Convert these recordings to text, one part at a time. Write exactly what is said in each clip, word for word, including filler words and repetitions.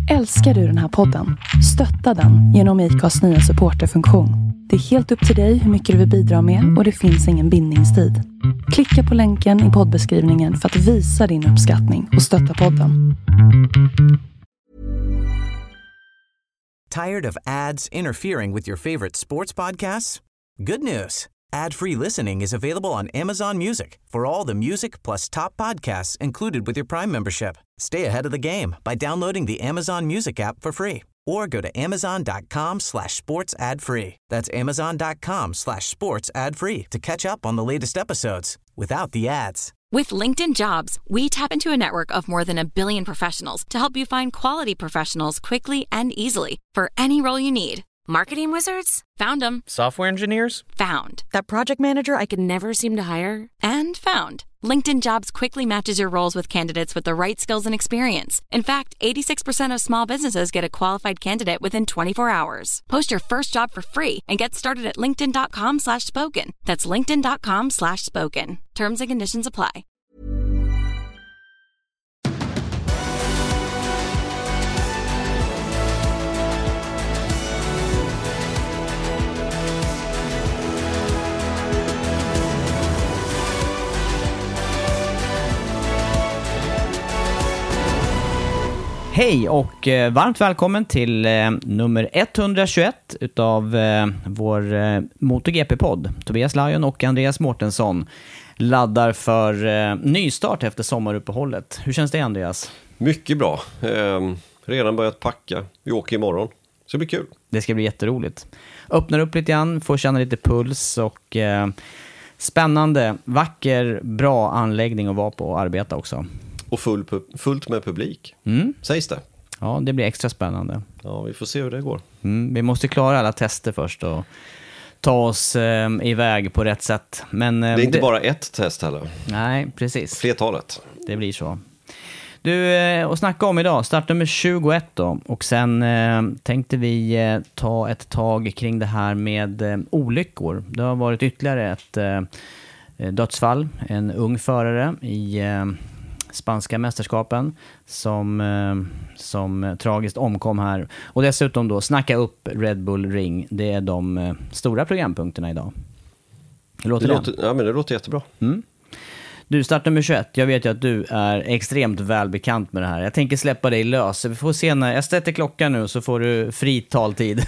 Älskar du den här podden? Stötta den genom I C A:s nya supporterfunktion. Det är helt upp till dig hur mycket du vill bidra med och det finns ingen bindningstid. Klicka på länken i poddbeskrivningen för att visa din uppskattning och stötta podden. Tired of ads interfering with your favorite sports podcasts? Good news. Ad-free listening is available on Amazon Music for all the music plus top podcasts included with your Prime membership. Stay ahead of the game by downloading the Amazon Music app for free or go to amazon.com slash sports ad free. That's amazon.com slash sports ad free to catch up on the latest episodes without the ads. With LinkedIn Jobs, we tap into a network of more than a billion professionals to help you find quality professionals quickly and easily for any role you need. Marketing wizards? Found them. Software engineers? Found. That project manager I could never seem to hire? And found. LinkedIn Jobs quickly matches your roles with candidates with the right skills and experience. In fact, eighty-six percent of small businesses get a qualified candidate within twenty-four hours. Post your first job for free and get started at linkedin.com slash spoken. That's linkedin.com slash spoken. Terms and conditions apply. Hej och eh, varmt välkommen till eh, nummer etthundratjugoett utav eh, vår eh, MotoGP-podd. Tobias Lajon och Andreas Mårtensson laddar för eh, nystart efter sommaruppehållet. Hur känns det, Andreas? Mycket bra. Eh, redan börjat packa. Vi åker imorgon. Så det blir kul. Det ska bli jätteroligt. Öppnar upp lite grann, får känna lite puls och eh, spännande, vacker, bra anläggning att vara på och arbeta också. Och full, fullt med publik. Mm. Sägs det. Ja, det blir extra spännande. Ja, vi får se hur det går. Mm, vi måste klara alla tester först och ta oss eh, iväg på rätt sätt. Men, eh, det är inte det... bara ett test heller. Nej, precis. Flertalet. Det blir så. Du, eh, och snacka om idag, start nummer tjugoett då. Och sen eh, tänkte vi eh, ta ett tag kring det här med eh, olyckor. Det har varit ytterligare ett eh, dödsfall. En ung förare i... Eh, spanska mästerskapen som, eh, som tragiskt omkom här. Och dessutom då snacka upp Red Bull Ring. Det är de eh, stora programpunkterna idag. Hur låter det? Det låter, ja, men det låter jättebra. Mm. Du, start nummer tjugoett. Jag vet ju att du är extremt välbekant med det här. Jag tänker släppa dig lös. Vi får se när jag sätter klockan nu så får du fri taltid.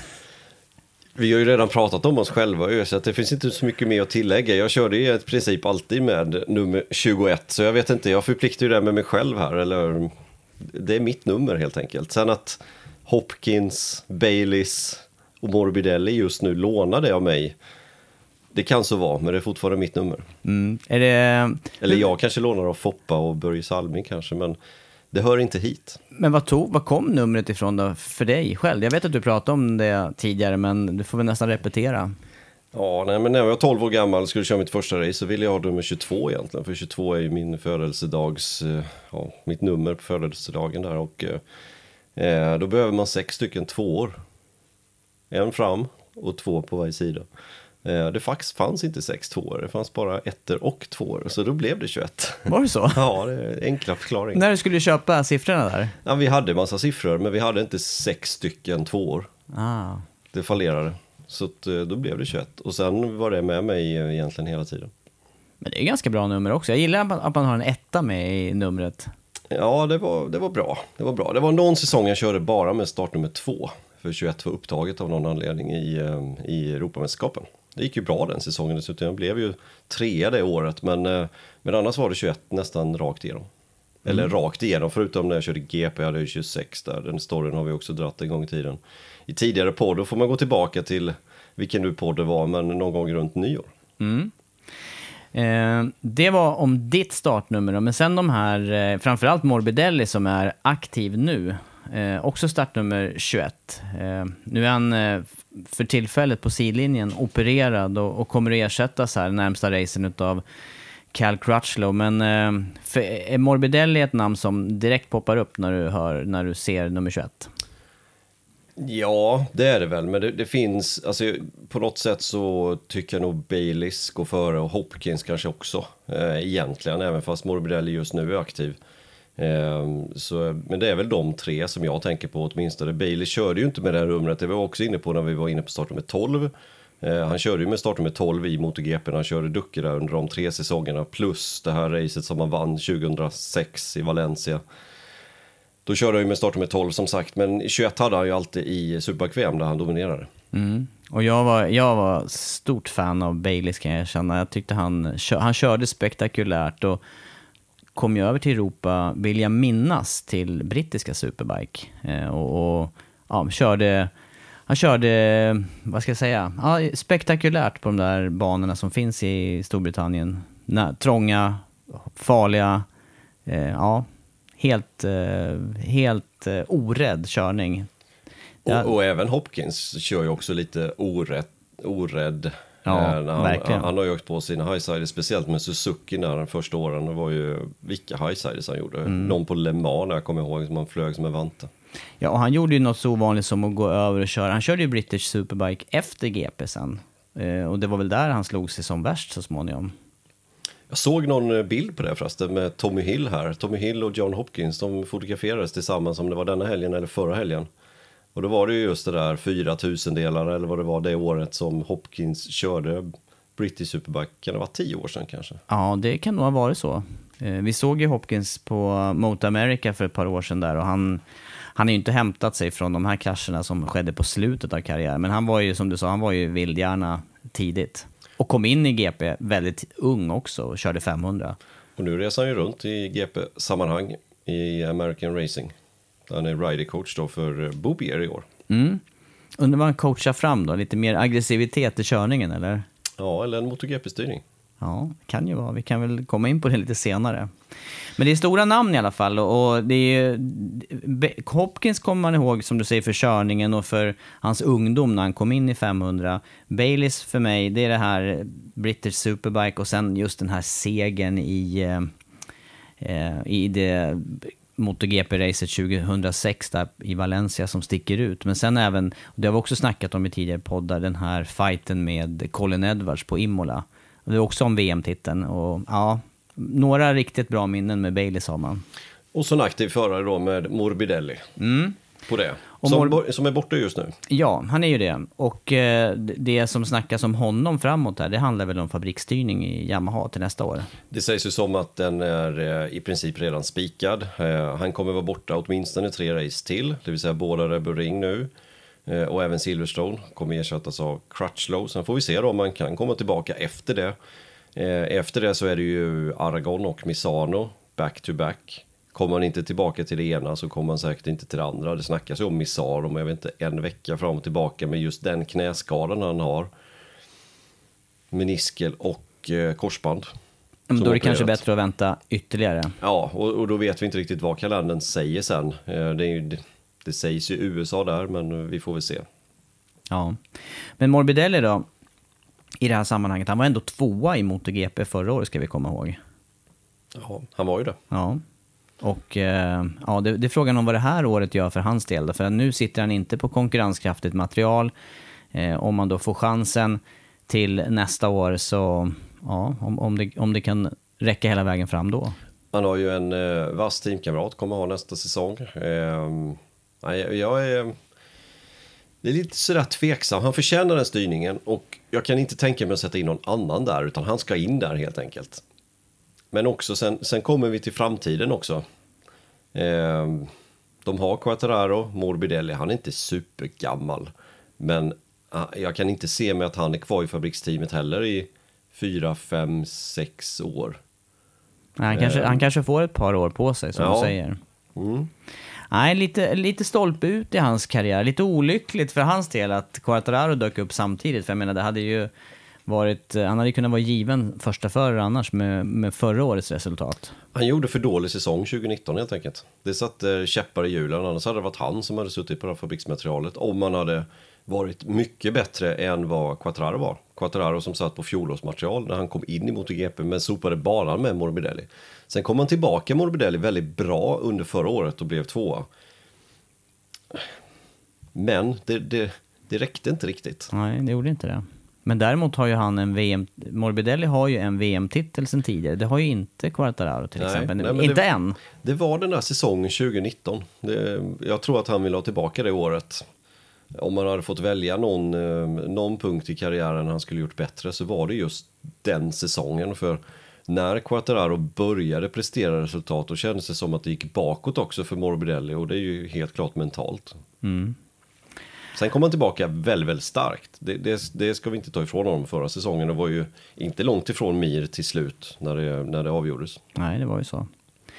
Vi har ju redan pratat om oss själva, så att det finns inte så mycket mer att tillägga. Jag körde ju i princip alltid med nummer tjugoett, så jag vet inte, jag förpliktar ju det med mig själv här, eller det är mitt nummer helt enkelt. Sen att Hopkins, Baileys och Morbidelli just nu lånar det av mig, det kan så vara, men det är fortfarande mitt nummer. Mm. Är det... Eller jag kanske lånar av Foppa och Börje Salming kanske, men det hör inte hit. Men vad, tog, vad kom numret ifrån då för dig själv? Jag vet att du pratade om det tidigare, men du får väl nästan repetera. Ja, nej, men när jag var tolv år gammal och skulle köra mitt första race så ville jag ha nummer tjugotvå egentligen. För tjugotvå är ju min födelsedags, ja, mitt nummer på födelsedagen där. Och eh, då behöver man sex stycken tvåor. En fram och två på varje sida. Eh, det faktiskt fanns inte sex tvåor, det fanns bara ettor och tvåor. Så då blev det tjugoett. Var det så? Ja, det är en enkla förklaring. När du skulle köpa siffrorna där? Ja, vi hade massa siffror, men vi hade inte sex stycken tvåor. Ah. Det fallerade. Så att, då blev det tjugoett. Och sen var det med mig egentligen hela tiden. Men det är ganska bra nummer också. Jag gillar att man, att man har en etta med i numret. Ja, det var, det var bra. Det var bra. Det var någon säsong jag körde bara med startnummer två. För tjugoett var upptaget av någon anledning i, i Europamästerskapen. Det gick ju bra den säsongen. Dessutom jag blev ju trea det året. Men, men annars var det tjugoett nästan rakt igenom. Mm. Eller rakt igenom. Förutom när jag körde G P hade jag tjugosex där. Den storyn har vi också dratt en gång i tiden. I tidigare podd, då får man gå tillbaka till vilken nu podd det var, men någon gång runt nyår. Mm. Eh, det var om ditt startnummer, men sen de här, eh, framförallt Morbidelli som är aktiv nu, eh, också startnummer tjugoett. Eh, nu är han eh, för tillfället på sidlinjen opererad och, och kommer att ersättas här närmsta racen utav Cal Crutchlow, men eh, för, är Morbidelli ett namn som direkt poppar upp när du, hör, när du ser nummer tjugoett? Ja, det är det väl, men det, det finns, alltså på något sätt så tycker jag nog Baileys går före och Hopkins kanske också, eh, egentligen, även fast Morbidelli just nu är aktiv. Eh, så, men det är väl de tre som jag tänker på åtminstone. Bailey körde ju inte med det här rumret, det var jag också inne på när vi var inne på startnummer tolv. Eh, han körde ju med startnummer tolv i MotoGP, han körde ducker där under de tre säsongerna, plus det här racet som han vann tjugohundrasex i Valencia. Då körde han ju med startnummer tolv som sagt, men tjugoett hade han ju alltid i Superbike-V M där han dominerade. Mm. Och jag var, jag var stort fan av Baileys, kan jag känna. Jag tyckte han, han körde spektakulärt och kom ju över till Europa, vill jag minnas, till brittiska Superbike. Eh, och och ja, körde, han körde, vad ska jag säga, ja, spektakulärt på de där banorna som finns i Storbritannien. Nä, trånga, farliga, eh, ja, helt, eh, helt eh, orädd körning. Och, och även Hopkins kör ju också lite orätt, orädd. Ja, han, verkligen. Han, han har ju åkt på sina highsiders, speciellt med Suzuki när de första åren. Det var ju vilka highsiders han gjorde. Mm. Någon på Le Mans, jag kommer ihåg, som han flög som en vante. Ja, och han gjorde ju något så ovanligt som att gå över och köra. Han körde ju British Superbike efter G P sen. Eh, och det var väl där han slog sig som värst så småningom. Jag såg någon bild på det förresten med Tommy Hill här. Tommy Hill och John Hopkins, de fotograferades tillsammans, om det var denna helgen eller förra helgen. Och då var det ju just det där fyra tusen delar eller vad det var det året som Hopkins körde British Superbike. Kan det vara tio år sedan kanske? Ja, det kan nog ha varit så. Vi såg ju Hopkins på Moto America för ett par år sedan där, och han, han är ju inte hämtat sig från de här krascherna som skedde på slutet av karriären. Men han var ju, som du sa, han var ju vildhjärna tidigt. Och kom in i G P väldigt ung också och körde femhundra. Och nu reser han ju runt i G P-sammanhang i American Racing. Han är rider coach då för Boubier i år. Mm. Undrar vad han coachar fram då? Lite mer aggressivitet i körningen, eller? Ja, eller en MotoGP-styrning. Ja, kan ju vara. Vi kan väl komma in på det lite senare. Men det är stora namn i alla fall. Och det är, Hopkins kommer man ihåg, som du säger, för körningen och för hans ungdom när han kom in i femhundra. Baileys för mig, det är det här British Superbike och sen just den här segern i, eh, i det MotoGP-racet tjugohundrasex där i Valencia som sticker ut. Men sen även, och det har vi också snackat om i tidigare poddar, den här fighten med Colin Edwards på Imola. Och det är också om V M-titeln. Och ja, några riktigt bra minnen med Bailey, sa man. Och så en aktiv förare då med Morbidelli. Mm. På det. Som, Mor- som är borta just nu. Ja, han är ju det. Och eh, det som snackas om honom framåt här, det handlar väl om fabriksstyrning i Yamaha till nästa år. Det sägs ju som att den är eh, i princip redan spikad. Eh, han kommer vara borta åtminstone tre race till. Det vill säga båda Red Bull Ring nu. Eh, och även Silverstone kommer ersättas av Crutchlow. Sen får vi se då om man kan komma tillbaka efter det. Eh, efter det så är det ju Aragon och Misano back to back. Kommer man inte tillbaka till det ena så kommer man säkert inte till det andra. Det snackas ju om Misano, men jag vet inte, en vecka fram och tillbaka med just den knäskadan han har. Meniskel och eh, korsband. Men då är det kanske bättre att vänta ytterligare. Ja, och, och då vet vi inte riktigt vad kalendern säger sen. Eh, det, är ju, det, det sägs ju U S A där, men vi får väl se. Ja, men Morbidelli då, i det här sammanhanget, han var ändå tvåa i MotoGP förra året, ska vi komma ihåg. Ja, han var ju det. Ja. Och eh, ja, det, det är frågan om vad det här året gör för hans del då, för nu sitter han inte på konkurrenskraftigt material. Eh, om man då får chansen till nästa år, så ja, om, om, det, om det kan räcka hela vägen fram då. Han har ju en eh, vass teamkamrat, kommer ha nästa säsong. Eh, jag, jag är, det är lite sådär tveksam. Han förtjänar den styrningen och jag kan inte tänka mig att sätta in någon annan där, utan han ska in där helt enkelt. Men också sen, sen kommer vi till framtiden också. Eh, de har Quartararo, Morbidelli, han är inte supergammal. Men ah, jag kan inte se mig att han är kvar i fabriksteamet heller i fyra, fem, sex år. Nej, han, kanske, eh. han kanske får ett par år på sig, som ja. du säger. Mm. Nej, lite, lite stolpe ut i hans karriär. Lite olyckligt för hans del att Quartararo dök upp samtidigt. För jag menar, det hade ju varit, han hade kunnat vara given första förare annars med, med förra årets resultat. Han gjorde för dålig säsong tjugonitton helt enkelt. Det satte käppar i hjulen, annars hade det varit han som hade suttit på det här fabriksmaterialet om man hade varit mycket bättre än vad Quartararo var. Quartararo som satt på fjolårsmaterial när han kom in i MotoGP, men sopade banan med Morbidelli. Sen kom han tillbaka Morbidelli väldigt bra under förra året och blev tvåa. Men det, det, det räckte inte riktigt. Nej, det gjorde inte det. Men däremot har ju han en V M... Morbidelli har ju en V M-titel sedan tidigare. Det har ju inte Quartararo till nej, exempel. Nej, inte det, än. Det var den här säsongen tjugonitton. Det, jag tror att han vill ha tillbaka det året. Om man hade fått välja någon, någon punkt i karriären han skulle gjort bättre, så var det just den säsongen. För när Quartararo började prestera resultat, och kändes det som att det gick bakåt också för Morbidelli, och det är ju helt klart mentalt. Mm. Sen kom han tillbaka väldigt, väldigt starkt. Det, det, det ska vi inte ta ifrån honom. Förra säsongen, det var ju inte långt ifrån Mir till slut när det, när det avgjordes. Nej, det var ju så.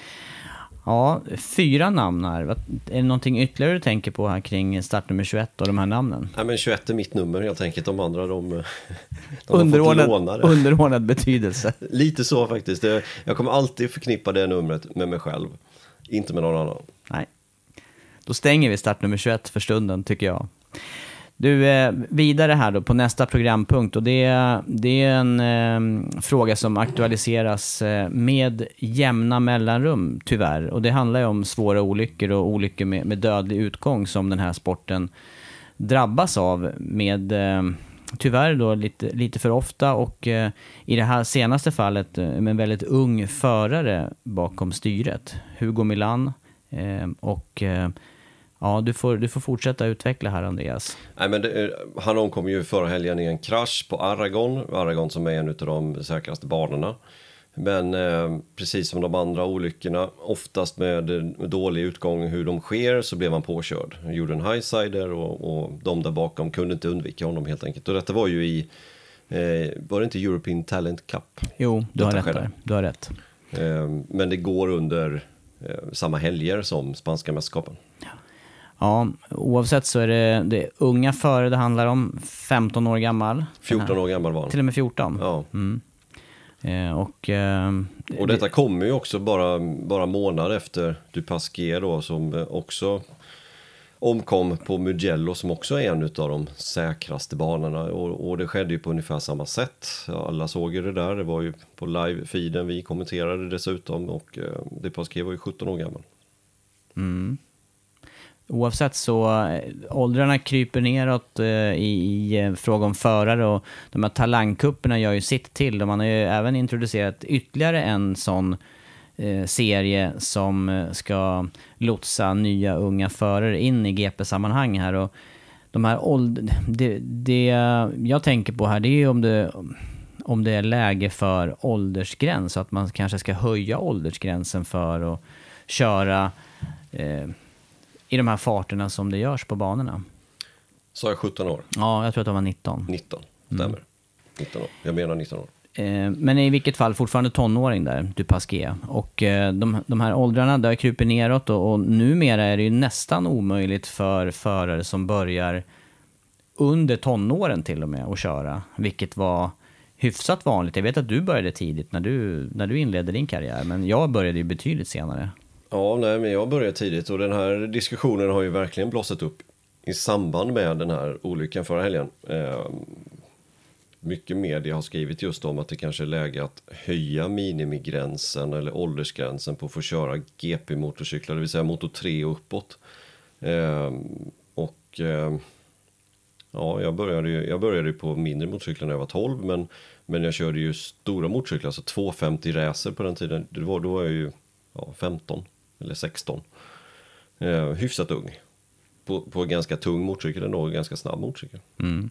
Ja, fyra namn här. Är det någonting ytterligare du tänker på här kring startnummer tjugoett och de här namnen? Nej, men tjugoett är mitt nummer helt enkelt. De andra, de, de underordnad, underordnad betydelse. Lite så faktiskt. Det, jag kommer alltid förknippa det numret med mig själv. Inte med någon annan. Nej. Då stänger vi startnummer tjugoett för stunden, tycker jag. Du, eh, vidare här då på nästa programpunkt, och det, det är en eh, fråga som aktualiseras eh, med jämna mellanrum tyvärr, och det handlar ju om svåra olyckor och olyckor med, med dödlig utgång som den här sporten drabbas av med eh, tyvärr då lite, lite för ofta, och eh, i det här senaste fallet eh, med en väldigt ung förare bakom styret, Hugo Milan, eh, och eh, ja, du får, du får fortsätta utveckla här, Andreas. Nej, men det, han omkom ju förra helgen i en krasch på Aragon. Aragon som är en av de säkraste banorna. Men eh, precis som de andra olyckorna, oftast med, med dålig utgång hur de sker, så blev han påkörd. Han gjorde en highsider, och, och de där bakom kunde inte undvika honom helt enkelt. Och detta var ju i, eh, var det inte European Talent Cup? Jo, du har rätt där. Du har rätt. Eh, men det går under eh, samma helger som spanska mästerskapen. Ja. Ja, oavsett så är det, det är unga förare det handlar om, femton år gammal. fjorton år gammal var han. Till och med fjorton. Ja. Mm. Eh, och, eh, och detta kommer ju också bara, bara månad efter Dupasquier då, som också omkom på Mugello, som också är en av de säkraste banorna. Och, och det skedde ju på ungefär samma sätt. Alla såg ju det där, det var ju på live-feeden vi kommenterade dessutom, och eh, Dupasquier var ju sjutton år gammal. Mm. Oavsett så äh, åldrarna kryper neråt äh, i, i äh, fråga om förare, och de här talangkupperna gör ju sitt till, och man har ju även introducerat ytterligare en sån äh, serie som äh, ska lotsa nya unga förare in i G P-sammanhang här, och de här åld- det, det jag tänker på här, det är ju om det, om det är läge för åldersgräns, så att man kanske ska höja åldersgränsen för att köra äh, i de här farterna som det görs på banorna. Så är sjutton år? Ja, jag tror att det var nitton. nitton, stämmer. Mm. nitton år. Jag menar nitton år. Eh, men i vilket fall fortfarande tonåring där, Dupasquier. Och eh, de, de här åldrarna där kryper neråt, och, och numera är det ju nästan omöjligt för förare som börjar under tonåren till och med att köra. Vilket var hyfsat vanligt. Jag vet att du började tidigt när du, när du inledde din karriär, men jag började ju betydligt senare. Ja, nej, men jag började tidigt, och den här diskussionen har ju verkligen blossat upp i samband med den här olyckan förra helgen. Eh, mycket media har skrivit just om att det kanske är läge att höja minimigränsen eller åldersgränsen på att få köra G P-motorcyklar, det vill säga motor tre och uppåt. Eh, och eh, ja, jag började ju, jag började ju på mindre motorcyklar när jag var tolv, men, men jag körde ju stora motorcyklar, alltså tvåhundrafemtio racer på den tiden. Det var, då var jag ju ja, femton. Eller sexton. Eh, hyfsat ung. På, på ganska tung motorcykel ändå, ganska snabb motorcykel. Mm.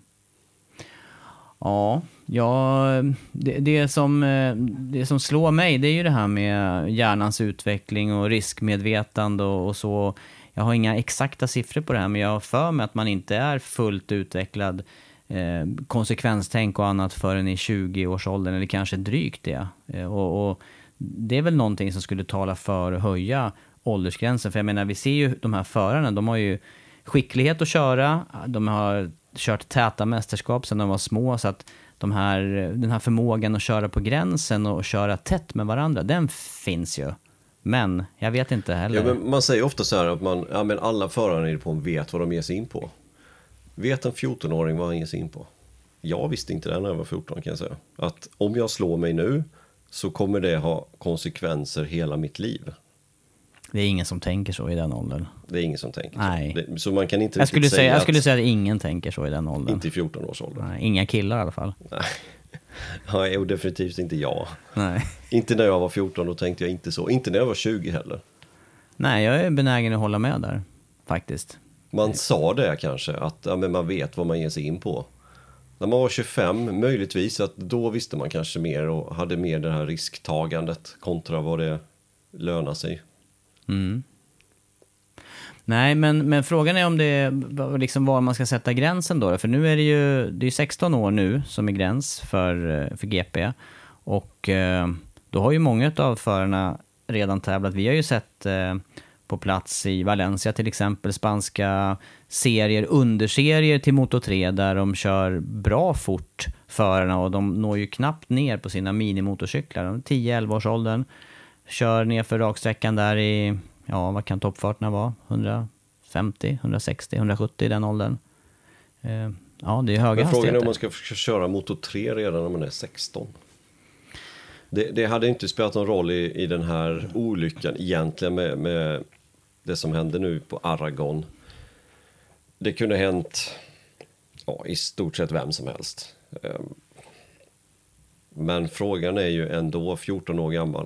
Ja, ja det, det, som, det som slår mig, det är ju det här med hjärnans utveckling och riskmedvetande och, och så. Jag har inga exakta siffror på det här, men jag har för mig att man inte är fullt utvecklad eh, konsekvenstänk och annat förrän i tjugo-årsåldern, eller kanske drygt det. Eh, och, och det är väl någonting som skulle tala för att höja åldersgränsen. För jag menar, vi ser ju de här förarna, de har ju skicklighet att köra. De har kört täta mästerskap sedan de var små, så att de här, den här förmågan att köra på gränsen och köra tätt med varandra, den finns ju. Men jag vet inte heller. Ja, men man säger ofta så här att man, ja, men alla förare i på vet vad de ger sig in på. Vet en fjorton-åring vad han ger sig in på? Jag visste inte det när jag var fjorton, kan jag säga. Att om jag slår mig nu så kommer det ha konsekvenser hela mitt liv. Det är ingen som tänker så i den åldern. Det är ingen som tänker Nej. så. Det, så man kan inte jag skulle säga säga Jag att, skulle säga att ingen tänker så i den åldern. Inte i fjorton års ålder. Nej, inga killar i alla fall. Nej. Nej, och definitivt inte jag. Nej. Inte när jag var fjorton, då tänkte jag inte så. Inte när jag var tjugo heller. Nej, jag är benägen att hålla med där, faktiskt. Man sa det kanske, att ja, men man vet vad man ger sig in på. När man var tjugofem, möjligtvis, att då visste man kanske mer och hade mer det här risktagandet kontra vad det lönar sig. Mm. Nej, men, men frågan är om det är liksom var man ska sätta gränsen då. För nu är det ju det är sexton år nu som är gräns för, för G P. Och eh, då har ju många av förarna redan tävlat. Vi har ju sett eh, på plats i Valencia till exempel spanska serier, underserier till Moto tre där de kör bra fort förarna och de når ju knappt ner på sina minimotorcyklar. tio elva års åldern kör ner för raksträckan där i, ja vad kan toppfarterna vara? hundrafemtio, hundrasextio, hundrasjuttio i den åldern. Eh, ja, det är höga hastigheter. Men frågan är om man ska köra Moto tre redan när man är sexton. Det, det hade inte spelat någon roll i, i den här olyckan egentligen med, med det som hände nu på Aragon. Det kunde hänt ja, i stort sett vem som helst. Men frågan är ju ändå fjorton år gammal.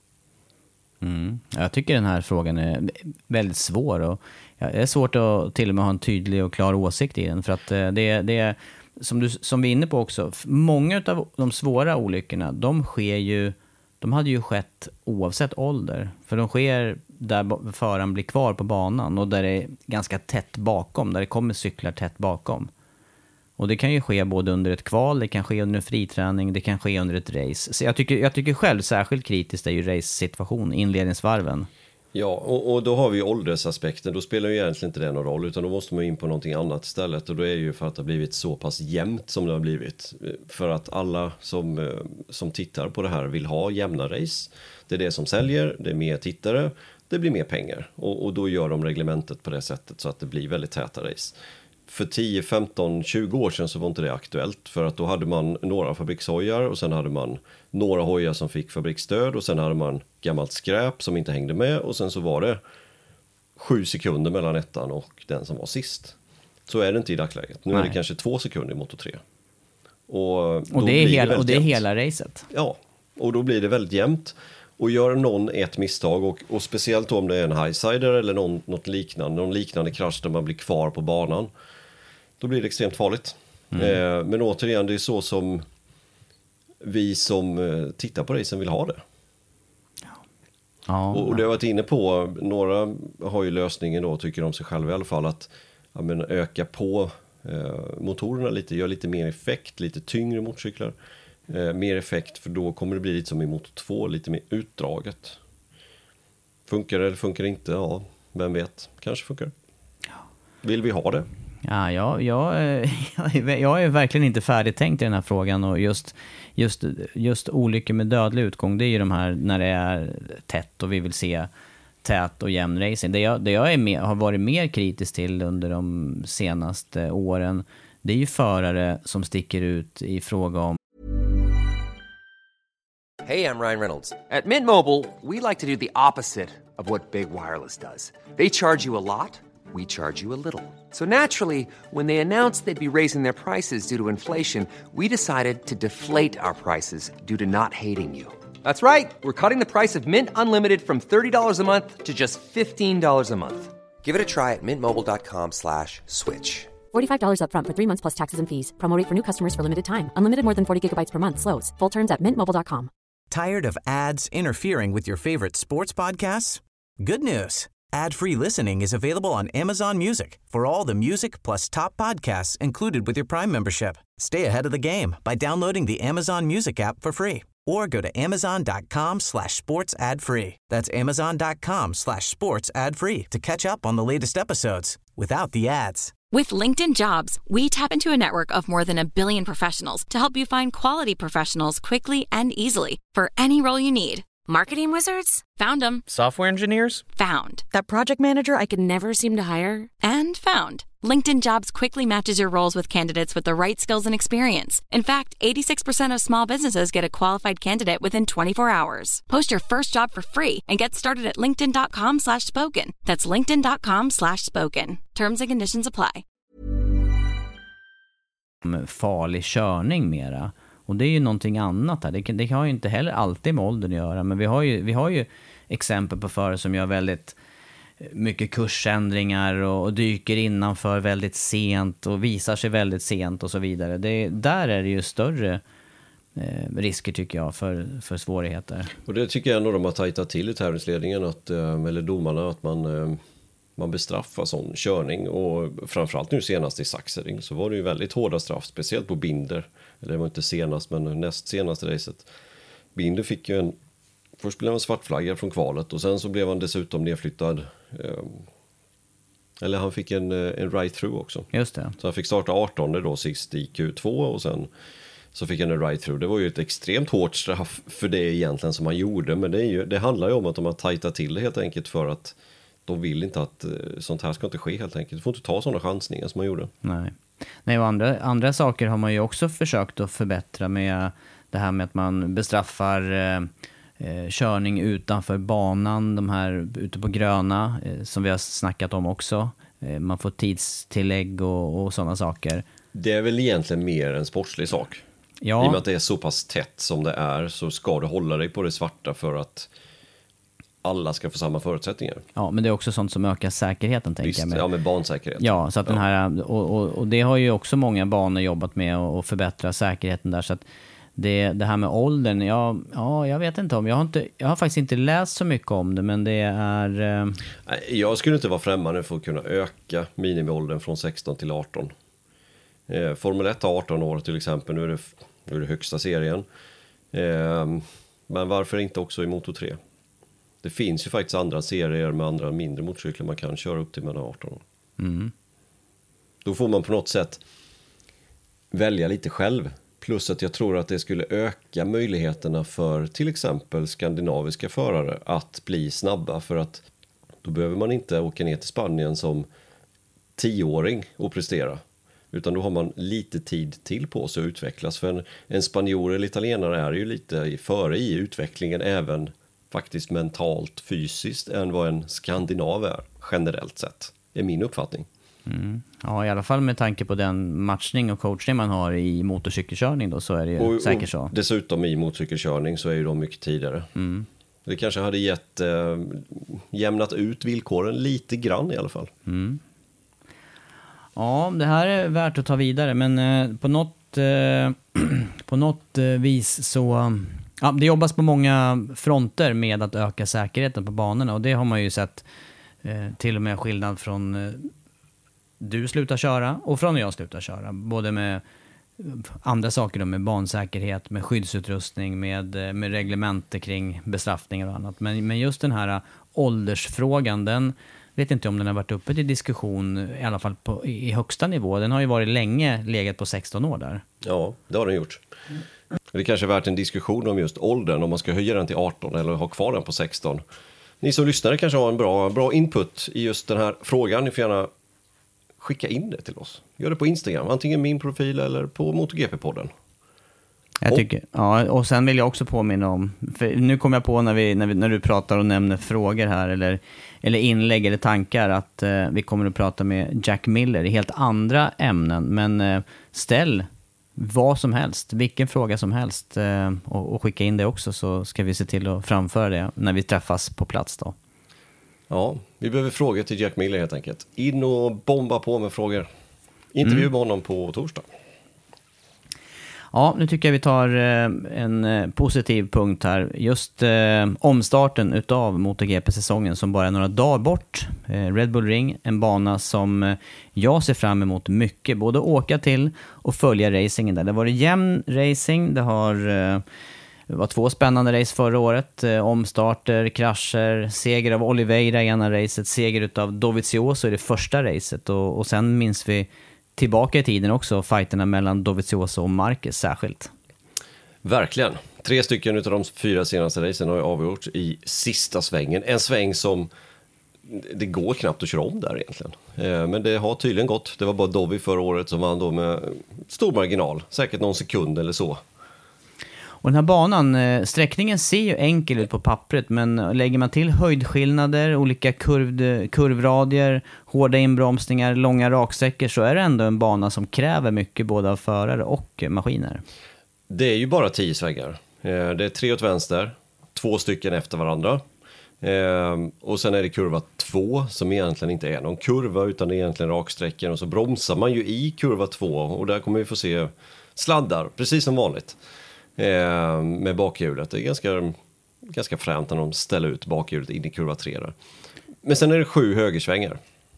Mm. Jag tycker den här frågan är väldigt svår och det är svårt att till och med ha en tydlig och klar åsikt i den för att det, det är som, du, som vi är inne på också, många av de svåra olyckorna, de sker ju, de hade ju skett oavsett ålder. För de sker där föraren blir kvar på banan och där det är ganska tätt bakom, där det kommer cyklar tätt bakom. Och det kan ju ske både under ett kval, det kan ske under en friträning, det kan ske under ett race. Så jag tycker, jag tycker själv särskilt kritiskt är ju race-situation, inledningsvarven. Ja, och, och då har vi ju åldersaspekten. Då spelar ju egentligen inte det någon roll, utan då måste man in på någonting annat istället. Och då är det ju för att det har blivit så pass jämnt som det har blivit. För att alla som, som tittar på det här vill ha jämna race. Det är det som säljer, det är mer tittare, det blir mer pengar. Och, och då gör de reglementet på det sättet så att det blir väldigt täta race. För tio, femton, tjugo år sedan så var inte det aktuellt. För att då hade man några fabrikshojar och sen hade man några hojar som fick fabriksstöd och sen hade man gammalt skräp som inte hängde med och sen så var det sju sekunder mellan ettan och den som var sist. Så är det inte i dagsläget. Nu Nej. är det kanske två sekunder i Moto tre. Och, och, det, är hela, det och det är hela racet. Ja, och då blir det väldigt jämnt. Och gör någon ett misstag och, och speciellt om det är en highsider eller någon, något liknande, någon liknande krasch där man blir kvar på banan, då blir det extremt farligt. Mm. Eh, men återigen, det är så som vi som eh, tittar på racen vill ha det. Ja. Ja, och, och det har varit inne på, några har ju lösningen då, tycker de sig själva i alla fall, att ja, men, öka på eh, motorerna lite, gör lite mer effekt, lite tyngre motorcyklar. Eh, mer effekt, för då kommer det bli lite som i Moto två, lite mer utdraget. Funkar det eller funkar det inte? Ja, vem vet, kanske funkar. Vill vi ha det? Ja, jag, jag, jag är verkligen inte färdigtänkt i den här frågan och just, just, just olyckor med dödlig utgång, det är ju de här när det är tätt och vi vill se tät och jämn racing. Det jag, det jag är med, har varit mer kritisk till under de senaste åren, det är ju förare som sticker ut i fråga om. Hey, I'm Ryan Reynolds. At Mint Mobile, we like to do the opposite of what Big Wireless does. They charge you a lot, we charge you a little. So naturally, when they announced they'd be raising their prices due to inflation, we decided to deflate our prices due to not hating you. That's right. We're cutting the price of Mint Unlimited from thirty dollars a month to just fifteen dollars a month. Give it a try at mintmobile.com slash switch. forty-five dollars up front for three months plus taxes and fees. Promo rate for new customers for limited time. Unlimited more than forty gigabytes per month slows. Full terms at mint mobile dot com. Tired of ads interfering with your favorite sports podcasts? Good news. Ad-free listening is available on Amazon Music for all the music plus top podcasts included with your Prime membership. Stay ahead of the game by downloading the Amazon Music app for free or go to amazon.com slash sports ad free. That's amazon.com slash sports ad free to catch up on the latest episodes without the ads. With LinkedIn Jobs, we tap into a network of more than a billion professionals to help you find quality professionals quickly and easily for any role you need. Marketing wizards? Found them. Software engineers? Found. That project manager I could never seem to hire? And found. LinkedIn Jobs quickly matches your roles with candidates with the right skills and experience. In fact, eighty-six percent of small businesses get a qualified candidate within twenty-four hours. Post your first job for free and get started at linkedin.com slash spoken. That's linkedin.com slash spoken. Terms and conditions apply. Farlig körning mera. Och det är ju någonting annat här. Det, det har ju inte heller alltid med åldern att göra. Men vi har ju, vi har ju exempel på förare som gör väldigt mycket kursändringar och, och dyker innanför väldigt sent och visar sig väldigt sent och så vidare. Det, där är det ju större eh, risker tycker jag för, för svårigheter. Och det tycker jag ändå de har tajtat till i tävlingsledningen, att, eller domarna, att man, man bestraffar sån körning. Och framförallt nu senast i Sachsenring så var det ju väldigt hårda straff, speciellt på Binder. Eller det var inte senast, men näst senaste racet. Binder fick ju en... Först blev han svartflaggad från kvalet och sen så blev han dessutom nedflyttad. Eh, eller han fick en, en right-through också. Just det. Så han fick starta artonde då sist i Q två och sen så fick han en right-through. Det var ju ett extremt hårt straff för det egentligen som han gjorde. Men det, är ju, det handlar ju om att de har tajtat till det helt enkelt för att de vill inte att sånt här ska inte ske helt enkelt. Du får inte ta sådana chansningar som man gjorde. Nej. Nej, och andra, andra saker har man ju också försökt att förbättra med det här med att man bestraffar eh, eh, körning utanför banan, de här ute på gröna eh, som vi har snackat om också. Eh, man får tidstillägg och, och sådana saker. Det är väl egentligen mer en sportslig sak. Ja. I och med att det är så pass tätt som det är så ska du hålla dig på det svarta för att alla ska få samma förutsättningar. Ja, men det är också sånt som ökar säkerheten, tänker Visst, jag. Med. Ja, med bansäkerhet. Ja, så att den här, och, och, och det har ju också många banor jobbat med att förbättra säkerheten där. Så att det, det här med åldern, ja, ja, jag vet inte om, jag har, inte, jag har faktiskt inte läst så mycket om det, men det är... Eh... Jag skulle inte vara främmande för att kunna öka minimiåldern från sexton till arton. Eh, Formel ett har arton år till exempel, nu är det, nu är det högsta serien. Eh, men varför inte också i Moto tre? Det finns ju faktiskt andra serier med andra mindre motorcyklar man kan köra upp till mellan arton år. Mm. Då får man på något sätt välja lite själv. Plus att jag tror att det skulle öka möjligheterna för till exempel skandinaviska förare att bli snabba. För att då behöver man inte åka ner till Spanien som tioåring och prestera. Utan då har man lite tid till på sig att utvecklas. För en, en spanjor eller italienare är ju lite före i utvecklingen även faktiskt mentalt, fysiskt än vad en skandinav är generellt sett. Är min uppfattning. Mm. Ja, i alla fall med tanke på den matchning och coachning man har i motorcykelkörning då, så är det ju och, säkert så. Och dessutom i motorcykelkörning så är ju de mycket tidigare. Mm. Det kanske hade gett eh, jämnat ut villkoren lite grann i alla fall. Mm. Ja, det här är värt att ta vidare, men eh, på något eh, på något eh, vis så ja, det jobbas på många fronter med att öka säkerheten på banorna, och det har man ju sett eh, till och med skillnad från eh, du slutar köra och från när jag slutar köra, både med andra saker då, med bansäkerhet, med skyddsutrustning, med, med reglementer kring bestraffningar och annat. Men, men just den här åldersfrågan, den vet inte om den har varit uppe till diskussion i alla fall på, i högsta nivå. Den har ju varit länge legat på sexton år där. Ja, det har den gjort. Det kanske är värt en diskussion om just åldern, om man ska höja den till arton eller ha kvar den på sexton. Ni som lyssnare kanske har en bra, bra input i just den här frågan. Ni får gärna skicka in det till oss. Gör det på Instagram, antingen min profil eller på MotoGP-podden. Jag tycker, ja, och sen vill jag också påminna om, för nu kommer jag på när, vi, när, vi, när du pratar och nämner frågor här eller, eller inlägg eller tankar att eh, vi kommer att prata med Jack Miller i helt andra ämnen, men eh, ställ vad som helst, vilken fråga som helst eh, och, och skicka in det också, så ska vi se till att framföra det när vi träffas på plats då. Ja, vi behöver frågor till Jack Miller helt enkelt. In och bomba på med frågor. Intervju med mm. honom på torsdag. Ja, nu tycker jag vi tar eh, en eh, positiv punkt här. Just eh, omstarten utav MotoGP-säsongen som bara är några dagar bort. Eh, Red Bull Ring, en bana som eh, jag ser fram emot mycket. Både åka till och följa racingen där. Det var jämn racing, det har... Eh, Det var två spännande race förra året. Eh, omstarter, krascher, seger av Oliveira i ena racet, seger utav Dovizioso i det första racet. Och, och sen minns vi tillbaka i tiden också fighterna mellan Dovizioso och Marquez särskilt. Verkligen. Tre stycken av de fyra senaste racen har jag avgjort i sista svängen. En sväng som det går knappt att köra om där egentligen. Eh, men det har tydligen gått. Det var bara Dovi förra året som vann då med stor marginal. Säkert någon sekund eller så. Och den här banan, eh, sträckningen ser ju enkel ut på pappret, men lägger man till höjdskillnader, olika kurv, kurvradier, hårda inbromsningar, långa raksträckor, så är det ändå en bana som kräver mycket både av förare och maskiner. Det är ju bara tio svängar. Eh, det är tre åt vänster, två stycken efter varandra. Eh, och sen är det kurva två som egentligen inte är någon kurva utan det är egentligen raksträckor, och så bromsar man ju i kurva två och där kommer vi få se sladdar, precis som vanligt. Eh, med bakhjulet. Det är ganska, ganska fränt när de ställer ut bakhjulet in i kurva tre där. Men sen är det sju högersvängar.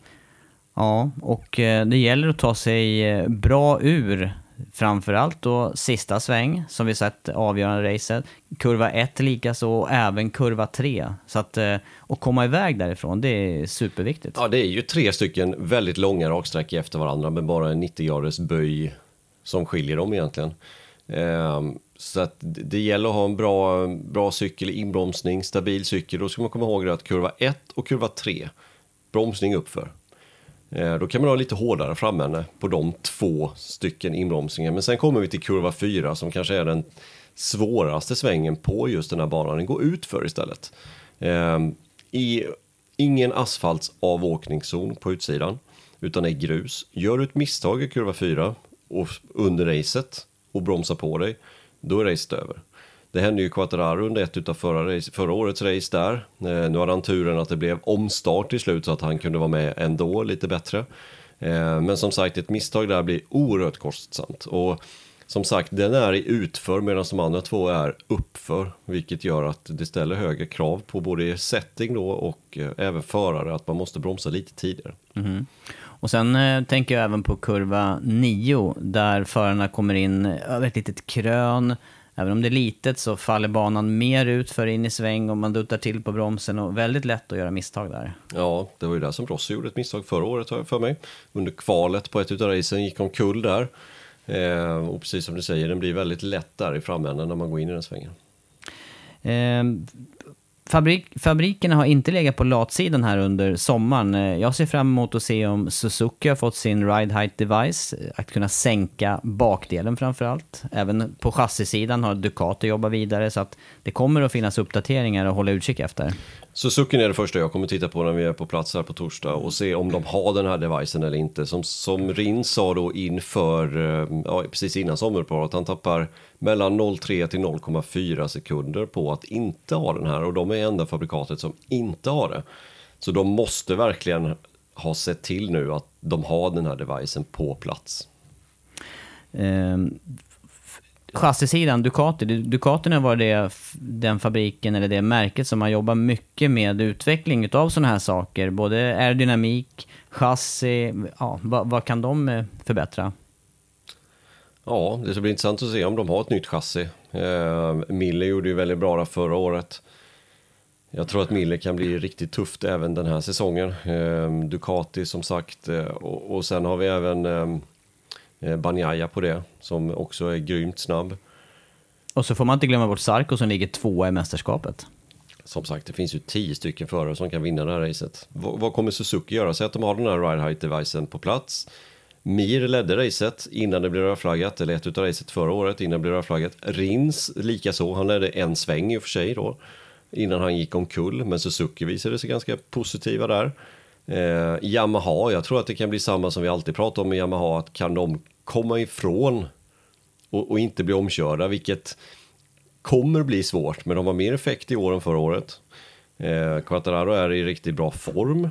Ja, och eh, det gäller att ta sig eh, bra ur framförallt då sista sväng som vi sett avgörande racet. Kurva ett likaså och även kurva tre. Så att, eh, och komma iväg därifrån, det är superviktigt. Ja, det är ju tre stycken väldigt långa raksträckor efter varandra med bara en nittio graders böj som skiljer dem egentligen. Eh, Så att det gäller att ha en bra, bra cykel, inbromsning, stabil cykel. Då ska man komma ihåg att kurva ett och kurva tre, bromsning uppför. Eh, då kan man ha lite hårdare framände på de två stycken inbromsningar. Men sen kommer vi till kurva fyra som kanske är den svåraste svängen på just den här banan. Den går ut för istället. Eh, i ingen asfaltsavåkningszon på utsidan utan är grus. Gör du ett misstag i kurva fyra och under racet och bromsar på dig, då är racet över. Det hände ju Quartararo under ett utav förra, race, förra årets race där. Eh, nu hade han turen att det blev omstart i slut så att han kunde vara med ändå lite bättre. Eh, men som sagt, ett misstag där blir oerhört kostsamt. Och som sagt, den är i utför medan de andra två är uppför. Vilket gör att det ställer högre krav på både setting då och eh, även förare att man måste bromsa lite tidigare. Mm. Och sen eh, tänker jag även på kurva nio där förarna kommer in över ett litet krön. Även om det är litet så faller banan mer ut för in i sväng och man duttar till på bromsen och väldigt lätt att göra misstag där. Ja, det var ju där som Rossi gjorde ett misstag förra året har jag för mig. Under kvalet på ett utav racen gick omkull där. Eh, och precis som du säger, den blir väldigt lätt där i framänden när man går in i den svängen. Eh, Fabrik, fabrikerna har inte legat på latsidan här under sommaren. Jag ser fram emot att se om Suzuki har fått sin ride height device att kunna sänka bakdelen framförallt. Även på chassisidan har Ducati jobbat vidare så att det kommer att finnas uppdateringar att hålla utkik efter. Suzuki är det första jag kommer titta på när vi är på plats här på torsdag och se om de har den här devicen eller inte. Som, som Rins sa då inför, ja, precis innan sommaruppehållet, han tappar mellan noll komma tre till noll komma fyra sekunder på att inte ha den här, och de är enda fabrikatet som inte har det. Så de måste verkligen ha sett till nu att de har den här devicen på plats. Um. Chassisidan, Ducati. Ducati har varit det, den fabriken eller det märket som har jobbat mycket med utveckling av sådana här saker. Både aerodynamik, chassi, ja, vad, vad kan de förbättra? Ja, det ska bli intressant att se om de har ett nytt chassi. Eh, Mille gjorde ju väldigt bra förra året. Jag tror att Mille kan bli riktigt tufft även den här säsongen. Eh, Ducati som sagt, eh, och, och sen har vi även eh, Bagnaia på det, som också är grymt snabb. Och så får man inte glömma bort Sarko som ligger tvåa i mästerskapet. Som sagt, det finns ju tio stycken förare som kan vinna det här racet. V- vad kommer Suzuki göra? Så att de har den här ride height devicen på plats. Mir ledde racet innan det blev rödflaggat, eller ett utav racet förra året innan det blev rödflaggat. Rins lika så, han ledde en sväng i och för sig då innan han gick omkull, men Suzuki visade sig ganska positiva där. Eh, Yamaha, jag tror att det kan bli samma som vi alltid pratar om med Yamaha, att kan de komma ifrån och, och inte bli omkörda, vilket kommer bli svårt, men de har mer effekt i år än förra året. Eh, Quartararo är i riktigt bra form.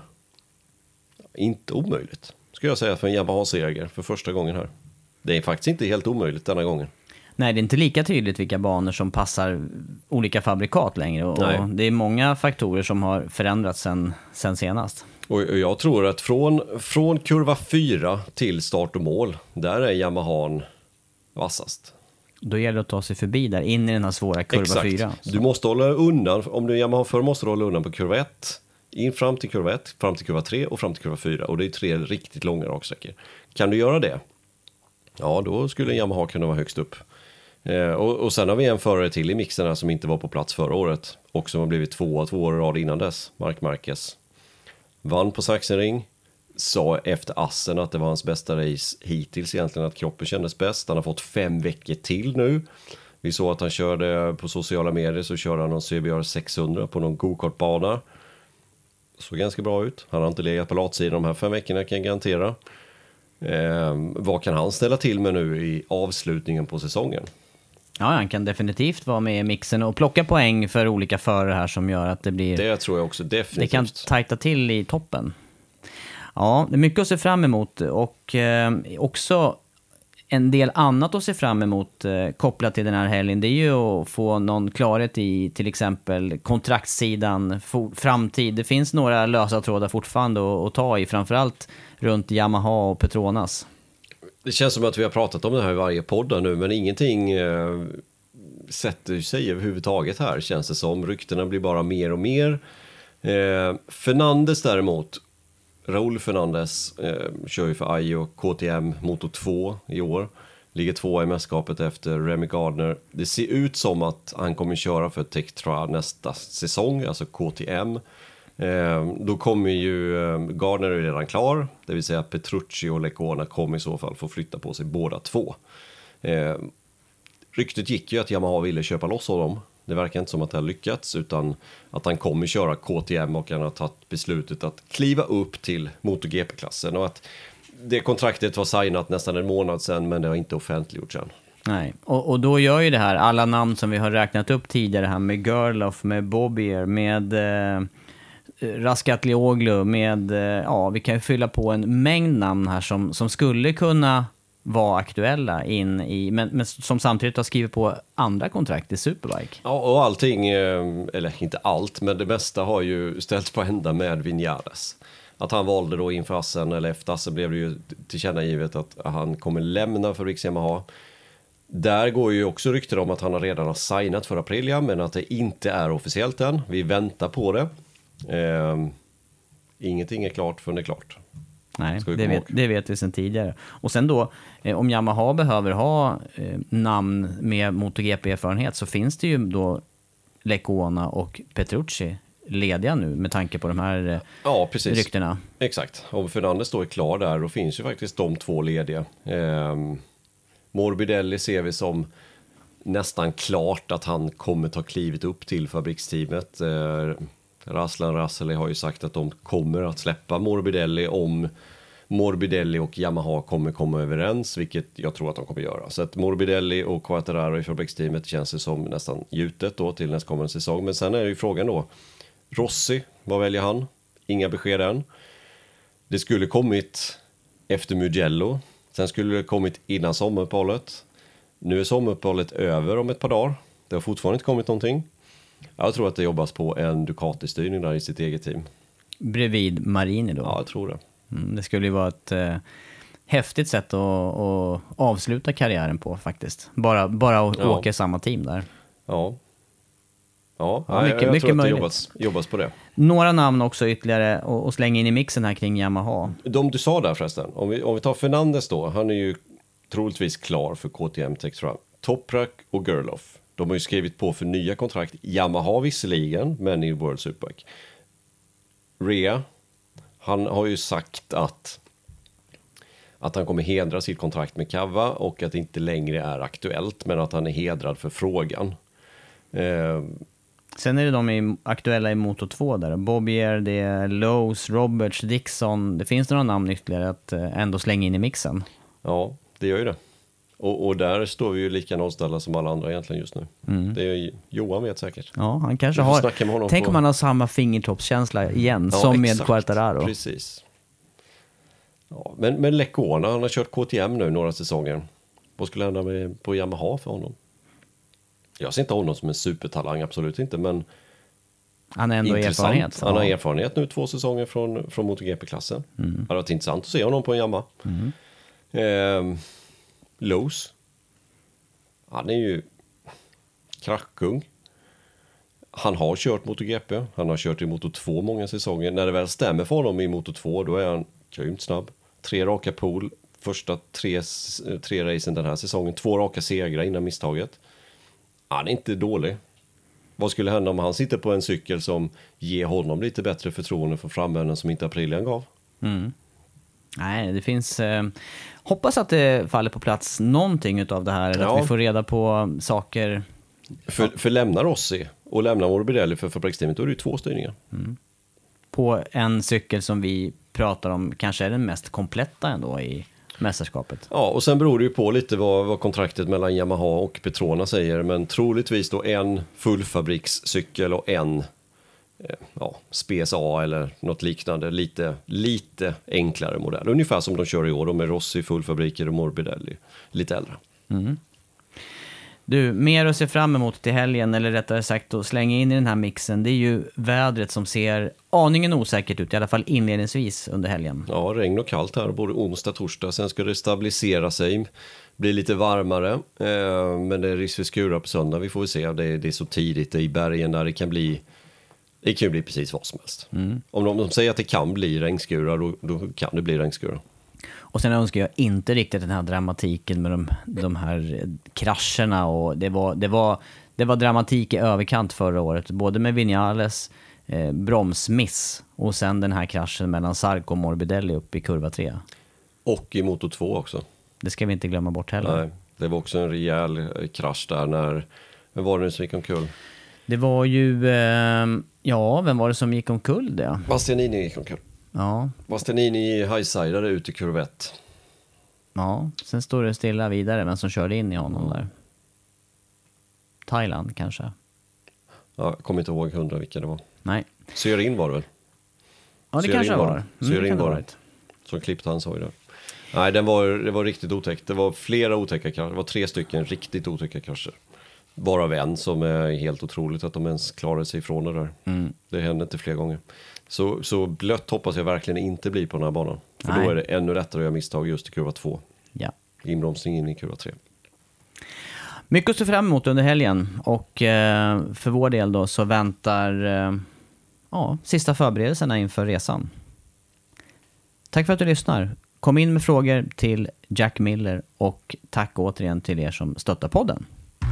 Inte omöjligt, ska jag säga, för en Yamaha-seger för första gången här. Det är faktiskt inte helt omöjligt denna gången. Nej, det är inte lika tydligt vilka banor som passar olika fabrikat längre. Och, och det är många faktorer som har förändrats sen, sen senast. Och jag tror att från, från kurva fyra till start och mål, där är Yamahan vassast. Då gäller det att ta sig förbi där, in i den här svåra kurva Exakt. fyra. Så. Du måste hålla undan, om du är Yamaha för måste du hålla undan på kurva ett, in fram till kurva ett, fram till kurva tre och fram till kurva fyra. Och det är tre riktigt långa raksträckor. Kan du göra det? Ja, då skulle Yamaha kunna vara högst upp. Eh, och, och sen har vi en förare till i mixen här som inte var på plats förra året. Och som har blivit två, två år i rad innan dess. Marc Marquez. Vann på Sachsenring. Sa efter Assen att det var hans bästa race hittills egentligen. Att kroppen kändes bäst. Han har fått fem veckor till nu. Vi såg att han körde på sociala medier, så körde han någon C B R sexhundra på någon go-kartbana. Såg ganska bra ut. Han har inte legat på latsidan de här fem veckorna, kan jag garantera. Eh, vad kan han ställa till med nu i avslutningen på säsongen? Ja, han kan definitivt vara med i mixen och plocka poäng för olika förare här som gör att det blir... Det tror jag också definitivt. Det kan tajta till i toppen. Ja, det är mycket att se fram emot och eh, också en del annat att se fram emot eh, kopplat till den här helgen. Det är ju att få någon klarhet i till exempel kontraktssidan, for, framtid. Det finns några lösa trådar fortfarande att, att ta i, framförallt runt Yamaha och Petronas. Det känns som att vi har pratat om det här i varje podd nu, men ingenting eh, sätter sig överhuvudtaget här, känns det som. Ryktena blir bara mer och mer. Eh, Fernandes däremot, Raúl Fernandes eh, kör ju för Ajo K T M Moto två i år. Ligger två i mästerskapet efter Remy Gardner. Det ser ut som att han kommer köra för Tektra nästa säsong, alltså K T M. Eh, då kommer ju eh, Gardner är redan klar, det vill säga Petrucci och Lecuona kommer i så fall få flytta på sig båda två. Eh, ryktet gick ju att Yamaha ville köpa loss honom. Det verkar inte som att det har lyckats, utan att han kommer köra K T M och han har tagit beslutet att kliva upp till MotoGP-klassen. Och att det kontraktet var signat nästan en månad sedan, men det har inte offentliggjorts än. Nej, och, och då gör ju det här, alla namn som vi har räknat upp tidigare här med Gerloff, med Bobbier, med eh, Raskatlioglu, med, eh, ja, vi kan ju fylla på en mängd namn här som, som skulle kunna vara aktuella in i, men, men som samtidigt har skrivit på andra kontrakt i Superbike. Ja, och allting, eller inte allt, men det mesta har ju ställts på ända med Viñales. Att han valde då inför Assen, eller efter Assen blev det ju tillkännagivet att han kommer lämna för Yamaha. Där går ju också rykter om att han redan har signat för Aprilia, men att det inte är officiellt än. Vi väntar på det. Eh, ingenting är klart förrän det är klart. Nej, det vet, det vet vi sedan tidigare. Och sen då, eh, om Yamaha behöver ha eh, namn med MotoGP-erfarenhet, så finns det ju då Lecuona och Petrucci lediga nu med tanke på de här eh, ja, precis. ryktena. Exakt. Om Fernandes då är klar där, då finns ju faktiskt de två lediga. Eh, Morbidelli ser vi som nästan klart att han kommer ta klivet upp till fabriksteamet. Eh, Raslan Rasseli har ju sagt att de kommer att släppa Morbidelli om Morbidelli och Yamaha kommer komma överens, vilket jag tror att de kommer göra. Så att Morbidelli och Quartararo i fabriksteamet känns det som nästan gjutet då till nästkommande säsong. Men sen är ju frågan då, Rossi, vad väljer han? Inga besked än. Det skulle kommit efter Mugello, sen skulle det kommit innan sommaruppehållet. Nu är sommaruppehållet över om ett par dagar. Det har fortfarande inte kommit någonting. Jag tror att det jobbas på en Ducati-styrning där i sitt eget team. Bredvid Marini då? Ja, jag tror det. Mm, det skulle ju vara ett eh, häftigt sätt att, att avsluta karriären på faktiskt. Bara, bara att ja. åka i samma team där. Ja. Ja, ja mycket, jag, jag mycket tror att det möjligt. jobbas, jobbas på det. Några namn också ytterligare och, och slänga in i mixen här kring Yamaha. De du sa där förresten, om vi, om vi tar Fernandes då, han är ju troligtvis klar för K T M Tektra. Toprak och Gerloff, de har ju skrivit på för nya kontrakt. Yamaha visserligen, men i World Superbike. Rea, han har ju sagt att att han kommer hedra sitt kontrakt med Cava och att det inte längre är aktuellt, men att han är hedrad för frågan. Eh, Sen är det de i, aktuella i Moto två där. Bobbier, det är Lowe's, Roberts, Dixon. Det finns några namn ytterligare att eh, ändå slänga in i mixen. Ja, det gör ju det. Och, och där står vi ju lika nollställda som alla andra egentligen just nu. Mm. Det är Johan vet säkert. Ja, han kanske har... Tänk på... om han har samma fingertoppskänsla igen ja, som exakt. Med Quartararo. Precis. Ja, men, men Lecuona, han har kört K T M nu några säsonger. Vad skulle hända med på Yamaha för honom? Jag ser inte honom som en supertalang, absolut inte, men han är ändå erfarenhet. Han har erfarenhet nu två säsonger från, från MotoGP-klassen. Mm. Det hade varit intressant att se honom på en Yamaha. Mm. Eh, Lowe's. Han är ju krackkung. Han har kört MotoGP. Han har kört i Moto två många säsonger. När det väl stämmer för honom i Moto två, då är han grymt snabb. Tre raka pool, första tre, tre racen den här säsongen. Två raka segrar innan misstaget. Han är inte dålig. Vad skulle hända om han sitter på en cykel som ger honom lite bättre förtroende för framöver som inte Aprilian gav? Mm. Nej, det finns... Eh, hoppas att det faller på plats någonting av det här. Eller Ja. att vi får reda på saker. För, för lämnar Rossi och lämnar Morbidelli för fabriksteamet, då är det ju två styrningar. Mm. På en cykel som vi pratar om kanske är den mest kompletta ändå i mästerskapet. Ja, och sen beror det ju på lite vad, vad kontraktet mellan Yamaha och Petrona säger. Men troligtvis då en fullfabrikscykel och en eh, ja, Spes A eller något liknande. Lite, lite enklare modell. Ungefär som de kör i år, de med Rossi, fullfabriker och Morbidelli. Lite äldre. Mm. Du, mer att se fram emot till helgen, eller rättare sagt att slänga in i den här mixen, det är ju vädret som ser aningen osäkert ut, i alla fall inledningsvis under helgen. Ja, regn och kallt här både onsdag och torsdag. Sen ska det stabilisera sig, bli lite varmare. Eh, men det är risk för skurar på söndag, vi får väl se. Det är, det är så tidigt det är i bergen där det kan bli, det kan ju bli precis vad som helst. Mm. Om de, de säger att det kan bli regnskurar, då, då kan det bli regnskurar. Och sen önskar jag inte riktigt den här dramatiken med de, de här krascherna. Och det, var, det, var, det var dramatik i överkant förra året. Både med Vinales eh, bromsmiss och sen den här kraschen mellan Zarco och Morbidelli upp i kurva tre. Och i motor två också. Det ska vi inte glömma bort heller. Nej, det var också en rejäl krasch där när... Vem var det som gick omkull? Det var ju... Eh, ja, vem var det som gick omkull det? Bastianini gick omkull. Ja. Bastianini highsidade ut i kurva ett. Ja, sen står det stilla vidare, men som körde in i honom där. Thailand kanske. Ja, jag kommer inte ihåg hundra vilka det var. Nej. Syrin var det väl? Ja, det Syrin kanske var. var. Mm, Syrin det var var det. Som klippte han sa ju det. Nej, den var, det var riktigt otäckt. Det var flera otäcka krascher. Det var tre stycken riktigt otäcka krascher. Varav en som är helt otroligt att de ens klarade sig ifrån det där. Mm. Det hände inte fler gånger. Så, så blött hoppas jag verkligen inte blir på den här banan. För Nej. Då är det ännu lättare att göra misstag just i kurva två. Ja. Inbromsning in i kurva tre. Mycket att se fram emot under helgen. Och eh, för vår del då så väntar eh, ja, sista förberedelserna inför resan. Tack för att du lyssnar. Kom in med frågor till Jack Miller och tack återigen till er som stöttar podden.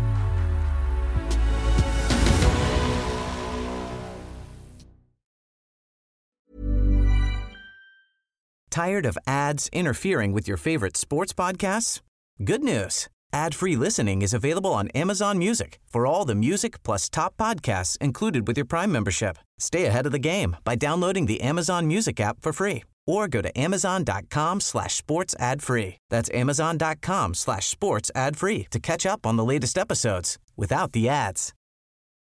Tired of ads interfering with your favorite sports podcasts? Good news. Ad-free listening is available on Amazon Music for all the music plus top podcasts included with your Prime membership. Stay ahead of the game by downloading the Amazon Music app for free or go to amazon.com slash sports ad free. That's amazon.com slash sports ad free to catch up on the latest episodes without the ads.